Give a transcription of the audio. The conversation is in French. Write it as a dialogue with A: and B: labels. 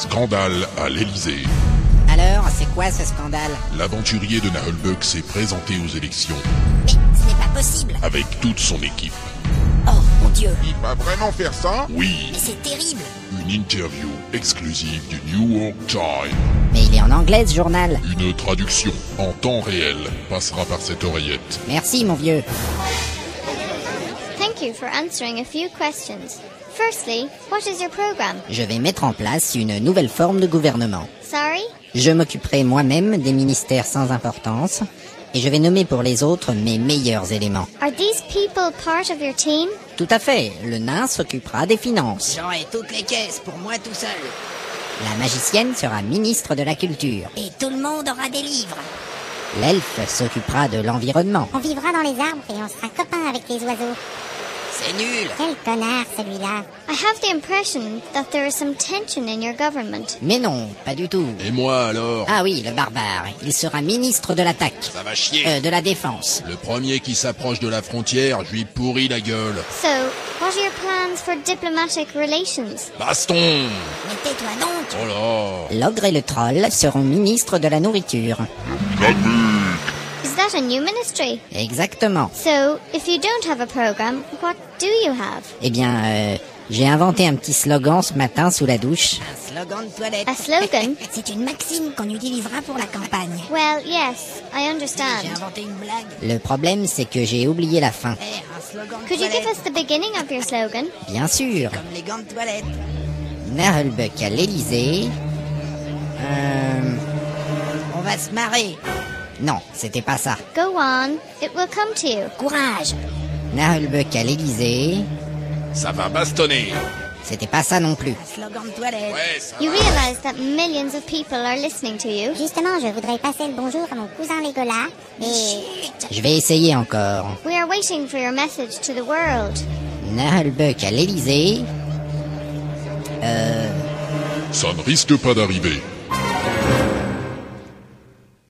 A: Scandale à l'Elysée.
B: Alors, c'est quoi ce scandale?
A: L'aventurier de Nahulbuck s'est présenté aux élections
B: Mais ce n'est pas possible.
A: avec toute son équipe.
B: Oh, mon Dieu.
C: Il va vraiment faire ça?
A: Oui,
B: Mais c'est terrible.
A: une interview exclusive du New York Times.
B: Mais il est en anglais, ce journal.
A: Une traduction en temps réel passera par cette oreillette.
B: Merci, mon vieux.
D: Thank you for answering a few questions. Firstly, what is your program?
B: Je vais mettre en place une nouvelle forme de gouvernement.
D: Sorry?
B: Je m'occuperai moi-même des ministères sans importance et je vais nommer pour les autres mes meilleurs éléments.
D: Are these people part of your team?
B: Tout à fait, le nain s'occupera des finances.
E: J'aurai toutes les caisses pour moi tout seul.
B: La magicienne sera ministre de la culture.
E: Et tout le monde aura des livres.
B: L'elfe s'occupera de l'environnement.
F: On vivra dans les arbres et on sera copains avec les oiseaux.
E: C'est nul.
F: Quel connard, celui-là.
D: I have the impression that there is some tension in your government.
B: Mais non, pas du tout.
G: Et moi alors?
B: Ah oui, le barbare. Il sera ministre de l'attaque.
G: Ça va chier.
B: De la défense.
G: Le premier qui s'approche de la frontière, je lui pourris la gueule.
D: So, what are your plans for diplomatic relations?
G: Baston!
E: Mais tais-toi donc.
G: Oh là!
B: L'ogre et le troll seront ministres de la nourriture.
D: Is that a new ministry?
B: Exactement.
D: So, if you don't have a program, what do you have?
B: Eh bien, j'ai inventé un petit slogan ce matin sous la douche.
E: Un slogan de toilette.
D: A slogan?
E: C'est une maxime qu'on utilisera pour la campagne.
D: Well, yes, I understand.
E: J'ai inventé une blague.
B: Le problème, c'est que j'ai oublié la fin.
E: Un slogan de
D: Could you
E: toilette.
D: give us the beginning of your slogan?
B: Bien sûr.
E: Comme les gants de toilette.
B: Nahulbuck à l'Elysée.
E: On va se marrer.
B: Non, c'était pas ça.
D: Go on, it will come to you.
E: Courage.
B: Nahulbuck à l'Elysée.
G: Ça va bastonner!
B: C'était pas ça non plus.
E: Un slogan de toilette.
G: Ouais, ça
D: You realize that millions of people are listening to you?
F: Justement, je voudrais passer le bonjour à mon cousin Legolas. Et
B: Je vais essayer encore.
D: We are waiting for your message to the world.
B: Nahulbuck à l'Elysée.
A: Ça ne risque pas d'arriver.